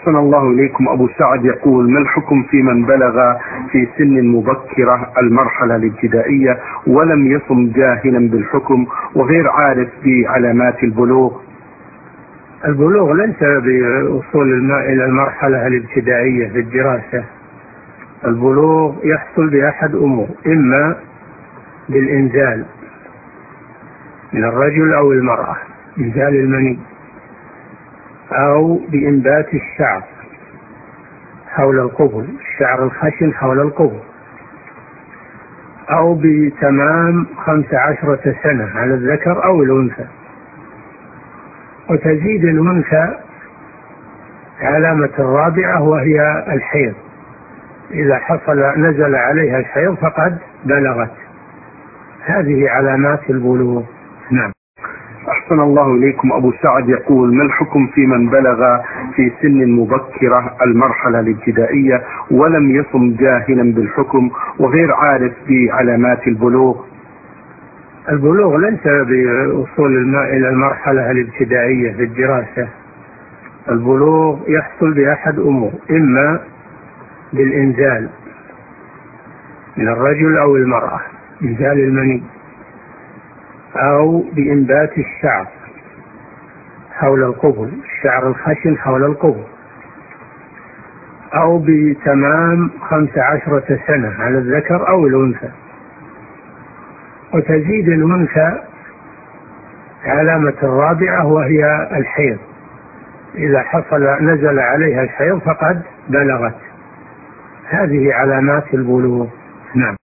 أحسن الله إليكم. أبو سعد يقول: ما الحكم في من بلغ في سن مبكرة المرحلة الابتدائية ولم يصم جاهلا بالحكم وغير عارف بعلامات البلوغ؟ البلوغ ليس بوصول الماء إلى المرحلة الابتدائية في الدراسة. البلوغ يحصل بأحد أمور: إما بالإنزال من الرجل أو المرأة، إنزال المني، أو بإنبات الشعر حول القبل، الشعر الخشن حول القبل، أو بتمام 15 سنة على الذكر أو الأنثى. وتزيد الأنثى علامة الرابعة وهي الحيض، إذا نزل عليها الحيض فقد بلغت. هذه علامات البلوغ. نعم. أحسن الله إليكم. أبو سعد يقول: ما الحكم في من بلغ في سن مبكرة المرحلة الابتدائية ولم يصم جاهلا بالحكم وغير عارف بعلامات البلوغ؟ البلوغ ليس بوصول الماء إلى المرحلة الابتدائية في الدراسة. البلوغ يحصل بأحد أمور: إما بالإنزال من الرجل أو المرأة، إنزال المني، أو بإنبات الشعر حول القبل، الشعر الخشن حول القبل، أو بتمام 15 سنة على الذكر أو الأنثى. وتزيد الأنثى علامة الرابعة وهي الحيض، إذا نزل عليها الحيض فقد بلغت. هذه علامات البلوغ. نعم.